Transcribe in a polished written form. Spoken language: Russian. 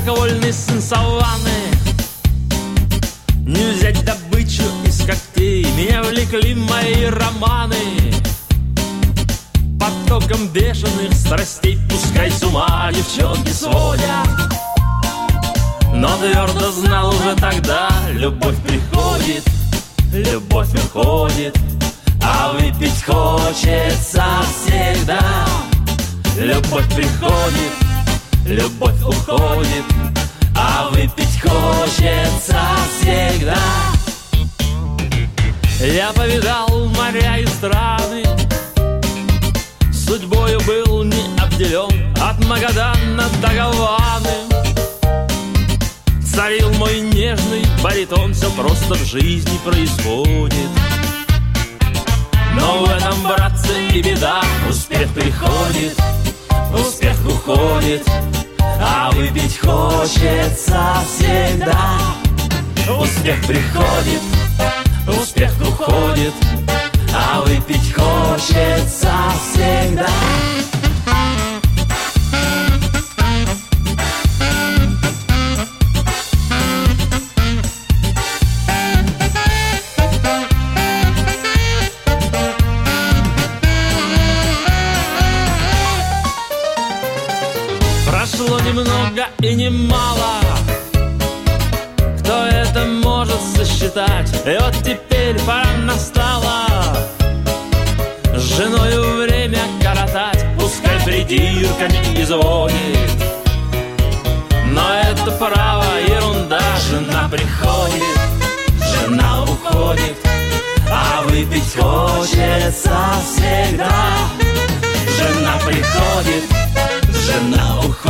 как вольный сын саванны. Не взять добычу из когтей, меня влекли мои романы. Потоком бешеных страстей пускай с ума девчонки сводят. Но твердо знал уже тогда, любовь приходит, любовь уходит, а выпить хочется всегда. Любовь приходит, любовь уходит, а выпить хочется всегда. Я повидал моря и страны, судьбою был не обделен, от Магадана до Гаваны. Царил мой нежный баритон, все просто в жизни происходит. Но в этом, братцы, и беда, успех приходит, успех уходит, а выпить хочется всегда. Успех приходит, успех уходит, а выпить хочется всегда. Прошло немного и немало, кто это может сосчитать? И вот теперь пора настала с женою время коротать. Пускай придирками изводит, но это право ерунда. Жена приходит, жена уходит, а выпить хочется всегда. Жена приходит, жена уходит,